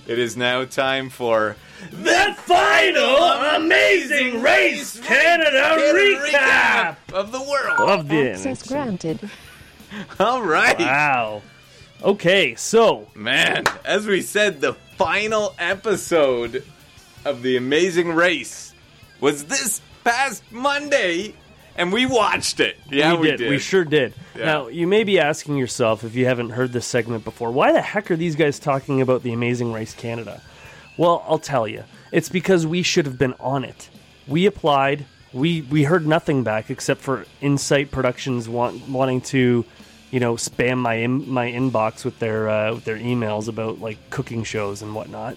It is now time for the final Amazing Race Canada recap of the world. of the Access granted. All right. Wow. Okay, so Man, as we said, the final episode of The Amazing Race was this past Monday, and we watched it. Yeah, we did. We sure did. Yeah. Now, you may be asking yourself, if you haven't heard this segment before, why the heck are these guys talking about The Amazing Race Canada? Well, I'll tell you. It's because we should have been on it. We applied. We heard nothing back except for Insight Productions wanting to, spam my inbox with their emails about like cooking shows and whatnot.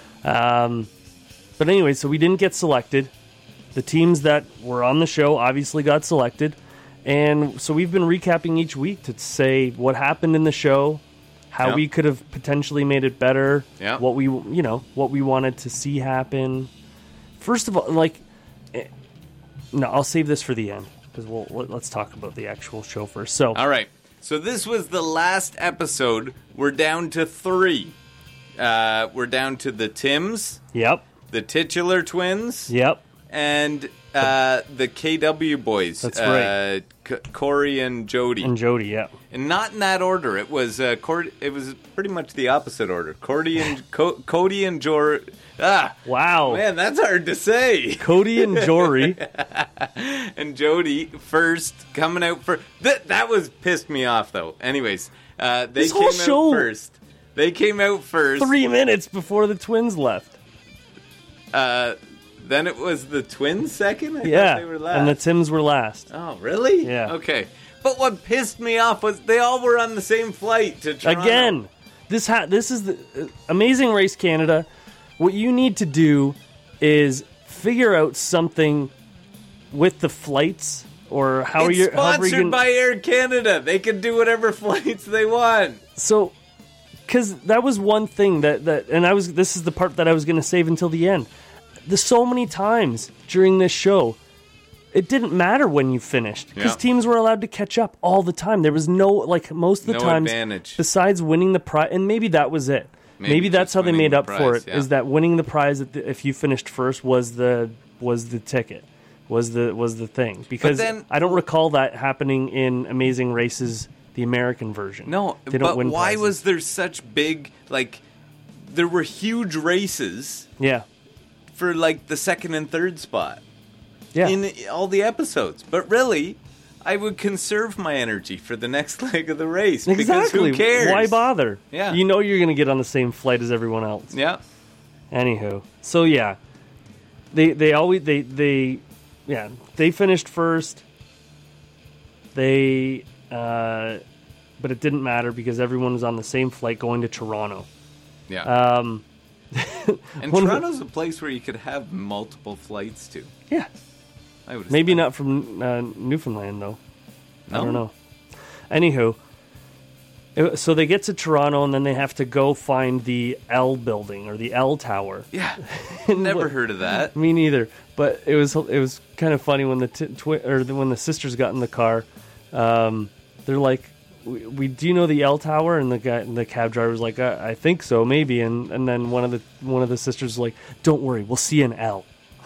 But anyway, so we didn't get selected. The teams that were on the show obviously got selected, and so we've been recapping each week to say what happened in the show, how we could have potentially made it better, what we wanted to see happen. First of all, I'll save this for the end because let's talk about the actual show first. So, all right. So this was the last episode. We're down to 3. We're down to the Tims. Yep. The titular twins. Yep. And the KW boys. That's right. Corey and Jody. And Jody, yeah. And not in that order. It was it was pretty much the opposite order. Cody and Jory. Wow. Man, that's hard to say. Cody and Jory. And Jody first, coming out first. That was pissed me off, though. Anyways, they came out first. They came out first. 3 minutes before the twins left. Then it was the twins second? I thought they were last. And the Tims were last. Oh, really? Yeah. Okay. But what pissed me off was they all were on the same flight to Toronto. Again, this is the Amazing Race Canada. What you need to do is figure out something with the flights or how it's you're sponsored by Air Canada. They can do whatever flights they want. So, because that was one thing this is the part that I was going to save until the end. There's so many times during this show, it didn't matter when you finished because teams were allowed to catch up all the time. There was most of the times, advantage besides winning the prize, and maybe that was it. Maybe that's how they made up for it. Is that winning the prize if you finished first was the ticket, was the thing? Because then, I don't recall that happening in Amazing Races, the American version. No, they don't win why prizes. was there such big there were huge races? Yeah. For the second and third spot. Yeah. In all the episodes. But really, I would conserve my energy for the next leg of the race. Exactly. Because who cares? Why bother? Yeah. You know you're going to get on the same flight as everyone else. Yeah. Anywho. So yeah. They finished first. But it didn't matter because everyone was on the same flight going to Toronto. Yeah. And Toronto's a place where you could have multiple flights to. Yeah. Maybe not from Newfoundland, though. No? I don't know. Anywho, so they get to Toronto, and then they have to go find the L building, or the L Tower. Yeah. Never heard of that. Me neither. But it was kind of funny when when the sisters got in the car. They're like, "We do you know the L Tower?" And the cab driver was like, "I think so, maybe." And then one of the sisters was like, "Don't worry, we'll see an L."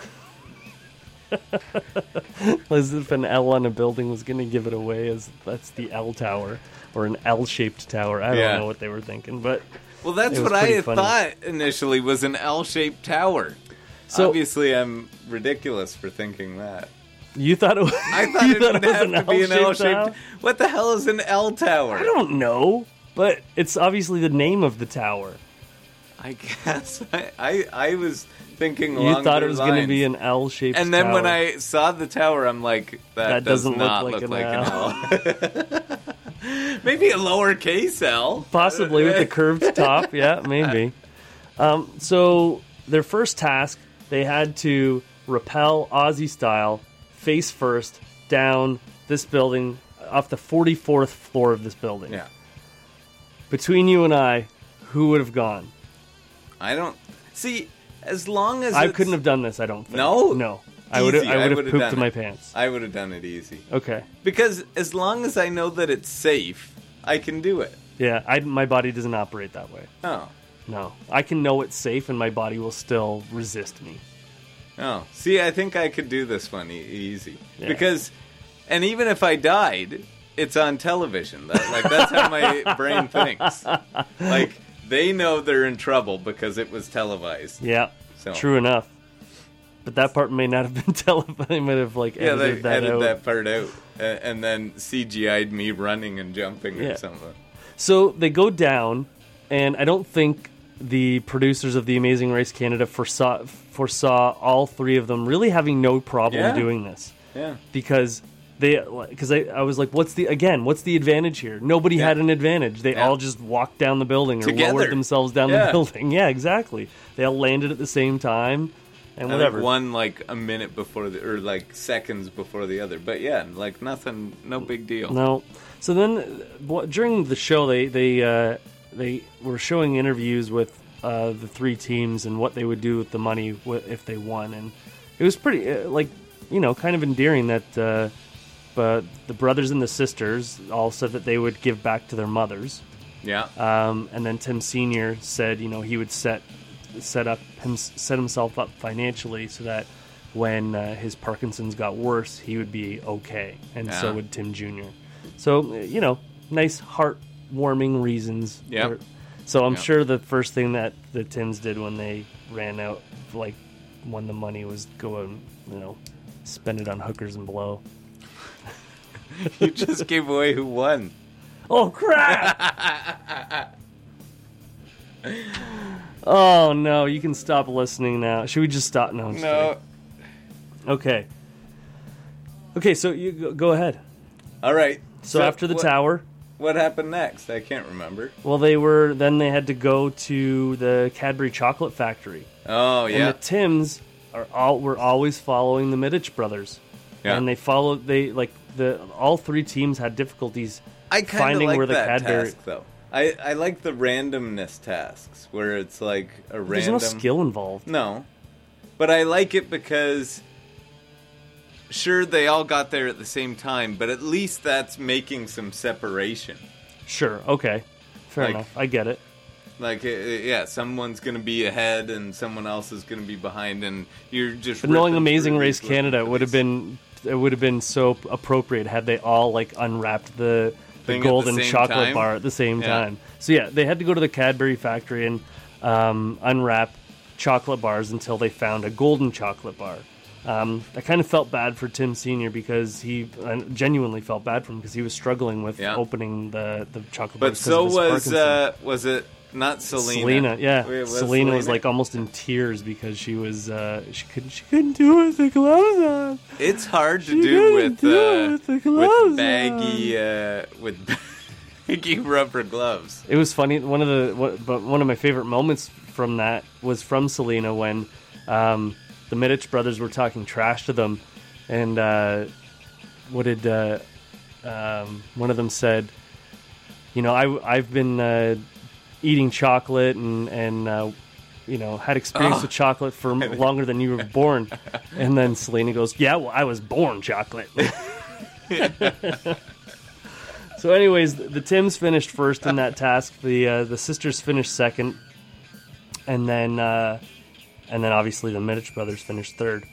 As if an L on a building was going to give it away, as that's the L Tower or an L-shaped tower. I don't know what they were thinking, but that's what I had thought initially was an L-shaped tower. So obviously, I'm ridiculous for thinking that. You thought it was? I thought it would have to be an L-shaped. What the hell is an L tower? I don't know, but it's obviously the name of the tower. I guess I was thinking along you thought it was going to be an L-shaped tower. And then when I saw the tower, I'm like, that doesn't not look like an L. Maybe a lowercase L. Possibly with a curved top. Yeah, maybe. So their first task, they had to rappel Aussie style, face first, down this building, off the 44th floor of this building. Yeah. Between you and I, who would have gone? I don't... See, as long as I couldn't have done this, I don't think. No? I would have pooped in my pants. I would have done it easy. Okay. Because as long as I know that it's safe, I can do it. Yeah, my body doesn't operate that way. Oh. No. I can know it's safe and my body will still resist me. Oh, see, I think I could do this one easy. Yeah. Because, and even if I died, it's on television. That's how my brain thinks. Like, they know they're in trouble because it was televised. Yeah, So. true enough. But that part may not have been televised. They might have, like, edited they edited out. that part out. And then CGI'd me running and jumping Yeah. or something. So they go down, and I don't think the producers of The Amazing Race Canada foresaw all three of them really having no problem Yeah. doing this. Yeah. Because I was like, what's the advantage here? Nobody Yeah. had an advantage. They Yeah. all just walked down the building or Together. lowered themselves down Yeah. the building. Yeah, exactly. They all landed at the same time and I whatever. think one like a minute before or like seconds before the other. But yeah, like nothing, no big deal. No. So then during the show, they were showing interviews with the three teams and what they would do with the money if they won, and it was pretty kind of endearing that. But the brothers and the sisters all said that they would give back to their mothers. Yeah. And then Tim Sr. said, he would set himself up financially so that when his Parkinson's got worse, he would be okay, and so would Tim Jr. So nice heartwarming reasons. Yeah. So I'm sure the first thing that the Tims did when they ran out, like when the money was going, spend it on hookers and blow. You just gave away who won. Oh, crap! Oh, no, you can stop listening now. Should we just stop? No, I'm just No. kidding. Okay, so you go ahead. All right. So after the tower, what happened next? I can't remember. well, they had to go to the Cadbury Chocolate Factory. Oh And yeah. the Tims were always following the Middich brothers. Yeah. And all three teams had difficulties I kind of finding like where the that Cadbury. task though. I like the randomness tasks where it's like a There's random. no skill involved. No, but I like it because sure they all got there at the same time, but at least that's making some separation. Sure, okay. Fair Like- enough. I get it. Like yeah, someone's going to be ahead and someone else is going to be behind, and you're just. But knowing ripping Amazing through Race these Canada, little it would have been so appropriate had they all like unwrapped the Thing at the golden same chocolate time? bar at the same Yeah. time. So yeah, they had to go to the Cadbury factory and unwrap chocolate bars until they found a golden chocolate bar. I kind of felt bad for Tim Sr. because I genuinely felt bad for him because he was struggling with Yeah. opening the chocolate But bars. so because of his was it not Selena? Selena, yeah. Wait, Selena was like almost in tears because she was she couldn't do it with the gloves on. It's hard to She do couldn't with do it with the gloves with baggy rubber gloves. It was funny. One of my favorite moments from that was from Selena when the Middich brothers were talking trash to them, and one of them said, I've been eating chocolate and had experience with chocolate for longer than you were born. And then Selena goes, yeah, well, I was born chocolate. So anyways, the Tims finished first in that task. The sisters finished second. And then obviously the Middich brothers finished third.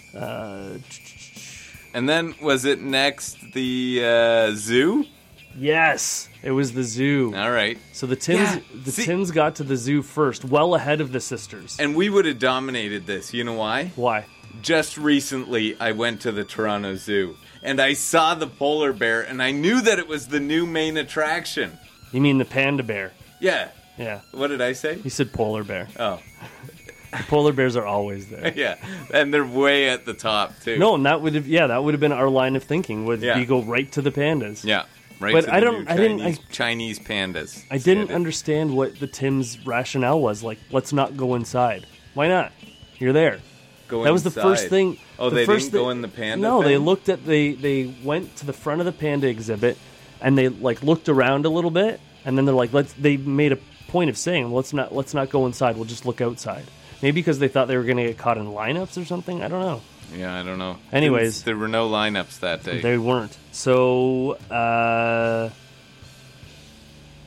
And then was it next the zoo? Yes, it was the zoo. All right. So the Tims got to the zoo first, well ahead of the sisters. And we would have dominated this. You know why? Why? Just recently, I went to the Toronto Zoo, and I saw the polar bear, and I knew that it was the new main attraction. You mean the panda bear? Yeah. Yeah. What did I say? You said polar bear. Oh. The polar bears are always there. Yeah. And they're way at the top, too. No, and that would have been our line of thinking. Would be go right to the pandas. Yeah. Right. But to I the don't- new I didn't- Chinese pandas. I didn't understand what the Tims' rationale was. Like, let's not go inside. Why not? You're there. Go That was the inside. first thing. Oh, the they first didn't go in the panda No, thing? they looked at they went to the front of the panda exhibit and they like looked around a little bit and then they're like they made a point of saying let's not go inside. We'll just look outside. Maybe because they thought they were going to get caught in lineups or something. I don't know. Yeah, I don't know. Anyways. There were no lineups that day. They weren't. So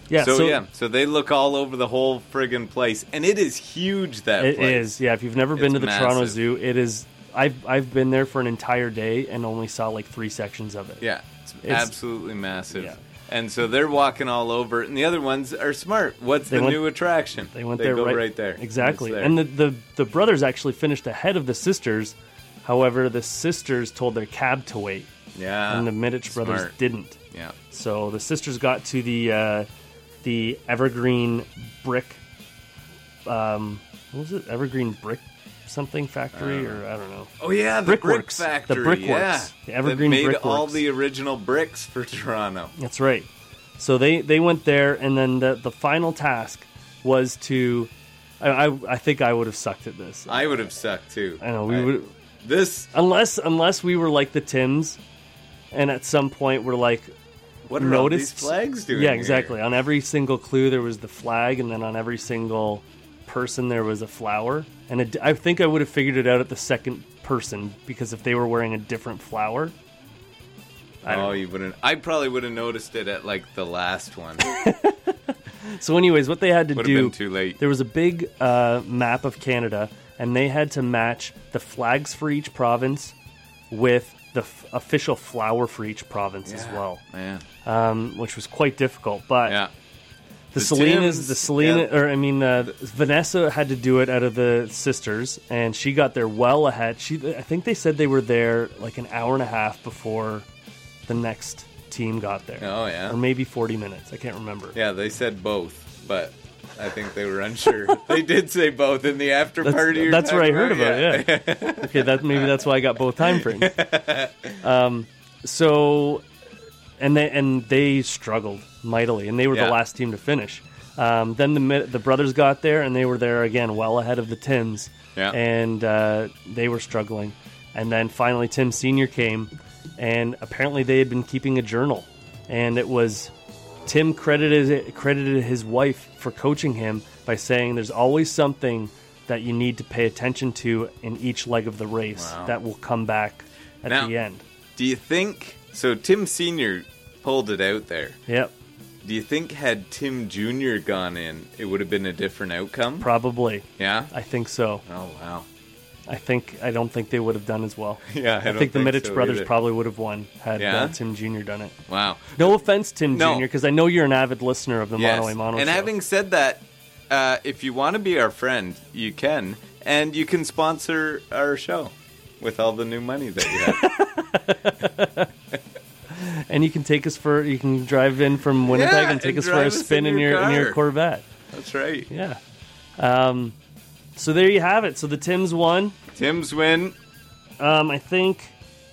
Yeah, So they look all over the whole friggin' place, and it is huge. That it place. is. Yeah, if you've never been to the massive. Toronto Zoo, it is. I've been there for an entire day and only saw like 3 sections of it. Yeah, it's absolutely massive. Yeah. And so they're walking all over, and the other ones are smart. What's the new attraction? They went they there go right there. Exactly. There. And the brothers actually finished ahead of the sisters. However, the sisters told their cab to wait. Yeah. And the Middich brothers didn't. Yeah. So the sisters got to the Evergreen Brick. What was it? Evergreen Brick something factory, or I don't know. Oh yeah, the brick Brickworks. factory. The Brickworks. Yeah. The Evergreen that made Brickworks. all the original bricks for Toronto. That's right. So they went there, and then the final task was to. I think I would have sucked at this. I would have sucked too. I know we would. This Unless we were like the Tims, and at some point we're like, what are all these flags doing? Yeah, exactly. Here? On every single clue there was the flag, and then on every single person there was a flower. And I think I would have figured it out at the second person, because if they were wearing a different flower, you wouldn't. I probably would have noticed it at like the last one. So, anyways, what they had to would do, have been too late. There was a big map of Canada, and they had to match the flags for each province with the official flower for each province as well. Yeah. Which was quite difficult, but yeah. Vanessa had to do it out of the sisters, and she got there well ahead. I think they said they were there like an hour and a half before the next team got there. Oh, yeah. Or maybe 40 minutes. I can't remember. Yeah, they said both, but I think they were unsure. They did say both in the after party. That's where I heard about it, yeah. Okay, maybe that's why I got both time frames. And they struggled mightily, and they were the last team to finish. Then the brothers got there, and they were there again, well ahead of the Tims. Yeah. And they were struggling. And then finally Tim Sr. came, and apparently they had been keeping a journal. And it was Tim credited his wife for coaching him by saying there's always something that you need to pay attention to in each leg of the race that will come back at the end. Do you think... So Tim Sr. pulled it out there. Yep. Do you think had Tim Jr. gone in, it would have been a different outcome? Probably. Yeah? I think so. Oh, wow. I don't think they would have done as well. Yeah, I think the Middich brothers probably would have won had Tim Jr. done it. Wow. No offense, Tim Jr., because I know you're an avid listener of the Mono a Mono and show. Having said that, if you want to be our friend, you can. And you can sponsor our show with all the new money that you have. And you can you can drive in from Winnipeg and take us for a spin in your Corvette. That's right. Yeah. So there you have it. So the Tims won. Tims win. I think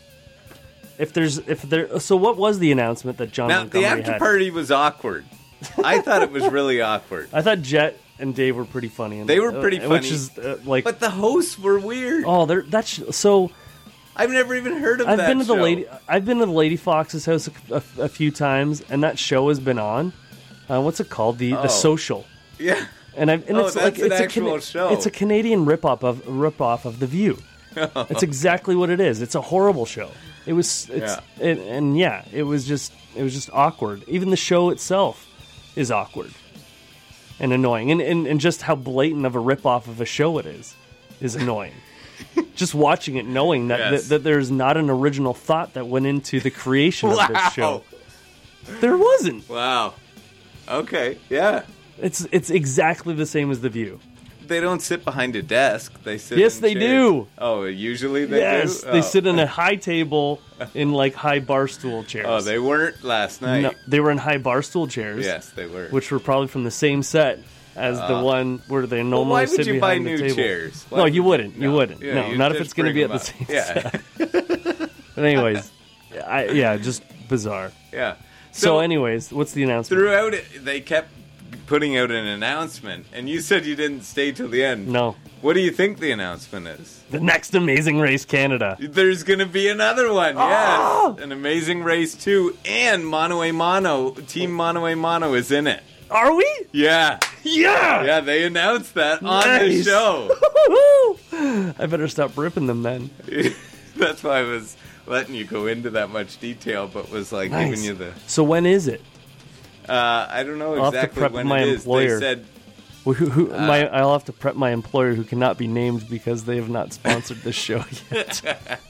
so what was the announcement that John Montgomery had? The after party was awkward. I thought it was really awkward. I thought Jet and Dave were pretty funny. They were pretty funny. Which is but the hosts were weird. Oh, so I've never even heard of I've that been to show. I've been to the Lady Fox's house a few times, and that show has been on. What's it called? The Social. Yeah. It's like an actual show. It's a Canadian rip-off of The View. It's exactly what it is. It's a horrible show. It was. It was just awkward. Even the show itself is awkward and annoying, and just how blatant of a rip-off of a show it is annoying. Just watching it, knowing that there's not an original thought that went into the creation of this show. There wasn't. Wow. Okay. Yeah. It's exactly the same as The View. They don't sit behind a desk. They sit. Yes, in they chairs. do. Oh, usually they do. Yes, they sit in a high table in like high bar stool chairs. Oh, they weren't last night. No, they were in high bar stool chairs. Yes, they were. Which were probably from the same set as the one where they normally sit behind the table. Why would you buy new chairs? No, you wouldn't. You wouldn't. Yeah, no, not if it's going to be at the same set. But anyways, just bizarre. Yeah. So anyways, what's the announcement? Throughout it, they kept putting out an announcement, and you said you didn't stay till the end. No. What do you think the announcement is? The next Amazing Race Canada. There's going to be another one, yes. An Amazing Race 2, and Mono a Mono, Team Mono a Mono is in it. Are we? Yeah. Yeah! Yeah, they announced that on the show. I better stop ripping them then. That's why I was letting you go into that much detail, but was like giving you the... So when is it? I don't know I'll have to exactly prep when my it is. employer. They said I'll have to prep my employer, who cannot be named because they have not sponsored this show yet.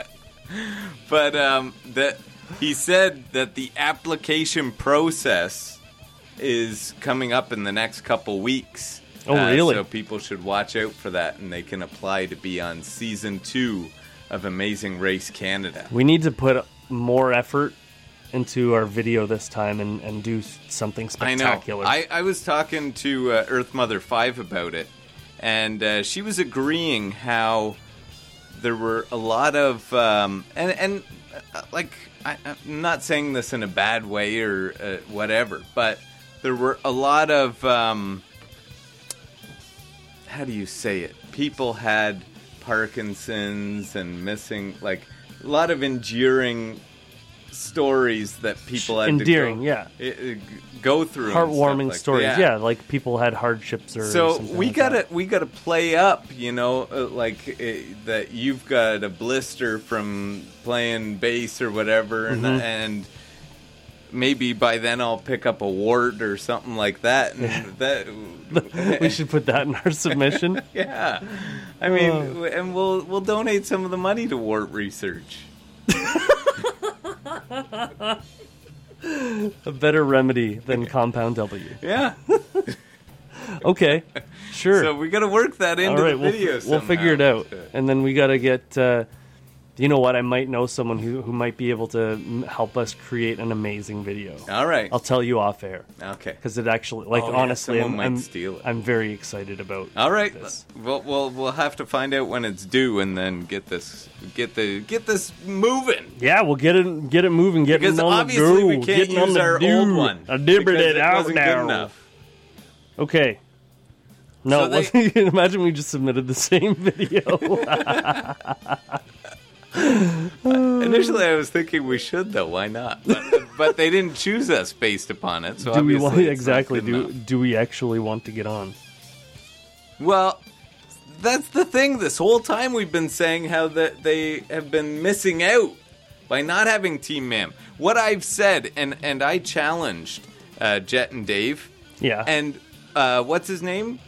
But he said that the application process is coming up in the next couple weeks. Oh, really? So people should watch out for that, and they can apply to be on Season 2 of Amazing Race Canada. We need to put more effort into our video this time and do something spectacular. I know. I was talking to Earth Mother 5 about it, and she was agreeing how there were a lot of I'm not saying this in a bad way or whatever, but there were a lot of how do you say it? People had Parkinson's and missing, like, a lot of enduring stories that people had go through. Heartwarming like stories, yeah, like people had hardships or so something we like gotta that. we gotta play up, that you've got a blister from playing bass or whatever, and maybe by then I'll pick up a wart or something like that, and that we should put that in our submission. yeah, I mean, and we'll donate some of the money to wart research. A better remedy than Compound W. Yeah. Okay, sure. So we got to work that into the video. We'll figure it out, and then we got to get. You know what? I might know someone who might be able to help us create an amazing video. All right. I'll tell you off air. Okay. Because it actually, honestly, someone might steal it. I'm very excited about. All right. This. We'll have to find out when it's due, and then get this moving. Yeah, we'll get it moving. Because on obviously the go, we can't getting use on the our do. old one. I dibbered because it out wasn't now. Good enough. Okay. No, imagine we just submitted the same video. Initially, I was thinking we should, though. Why not? But they didn't choose us based upon it. So do we want obviously it's exactly? not good enough. Do we actually want to get on? Well, that's the thing. This whole time we've been saying how that they have been missing out by not having Team Mam. What I've said, and I challenged Jet and Dave. Yeah. And what's his name?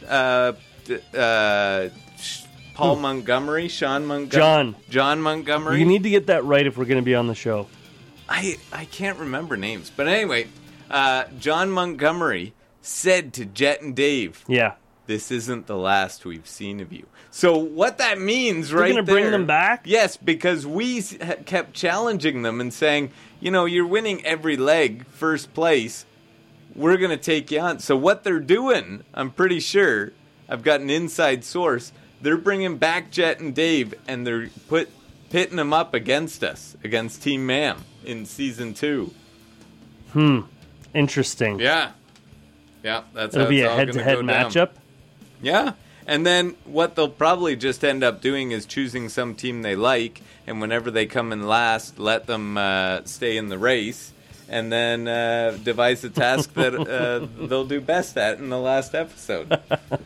Paul Montgomery, Sean Montgomery, John Montgomery. You need to get that right if we're going to be on the show. I can't remember names, but anyway, John Montgomery said to Jet and Dave, "Yeah, this isn't the last we've seen of you." So what that means, we're going to bring them back? Yes, because we kept challenging them and saying, you're winning every leg, first place. We're going to take you on. So what they're doing, I'm pretty sure, I've got an inside source. They're bringing back Jet and Dave, and they're pitting them up against us, against Team Mam in Season 2. Interesting. Yeah. Yeah, that's It'll how be it's a all head-to-head gonna go down. matchup. Yeah. And then what they'll probably just end up doing is choosing some team they like, and whenever they come in last, let them stay in the race, and then devise a task that they'll do best at in the last episode.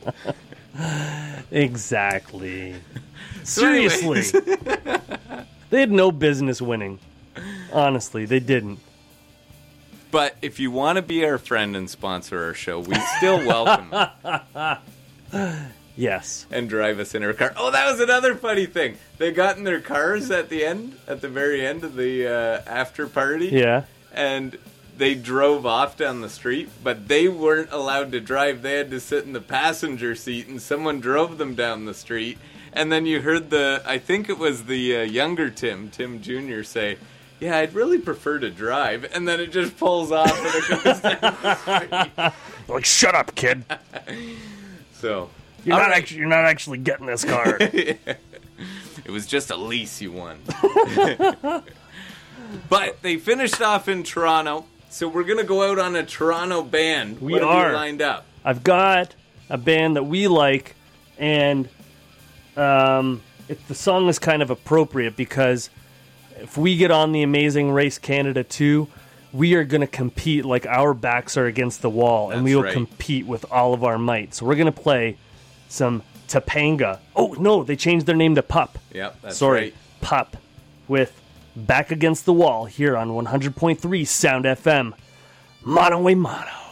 Exactly. So Seriously. anyways. They had no business winning. Honestly, they didn't. But if you want to be our friend and sponsor our show, we still welcome it. Yes. And drive us in our car. Oh, that was another funny thing. They got in their cars at the very end of the after party. Yeah. And they drove off down the street, but they weren't allowed to drive. They had to sit in the passenger seat, and someone drove them down the street. And then you heard I think it was the younger Tim Jr. say, "Yeah, I'd really prefer to drive." And then it just pulls off and it goes down the street. Like, shut up, kid. So You're not actually getting this car. It was just a lease you won. But they finished off in Toronto, so we're going to go out on a Toronto band. We what have are. you lined up? I've got a band that we like, and the song is kind of appropriate because if we get on the Amazing Race Canada 2, we are going to compete like our backs are against the wall, and we will compete with all of our might. So we're going to play some Topanga. Oh, no, they changed their name to Pup. Yep, that's Sorry, right. Pup with Back Against the Wall here on 100.3 Sound FM. Mono a mono.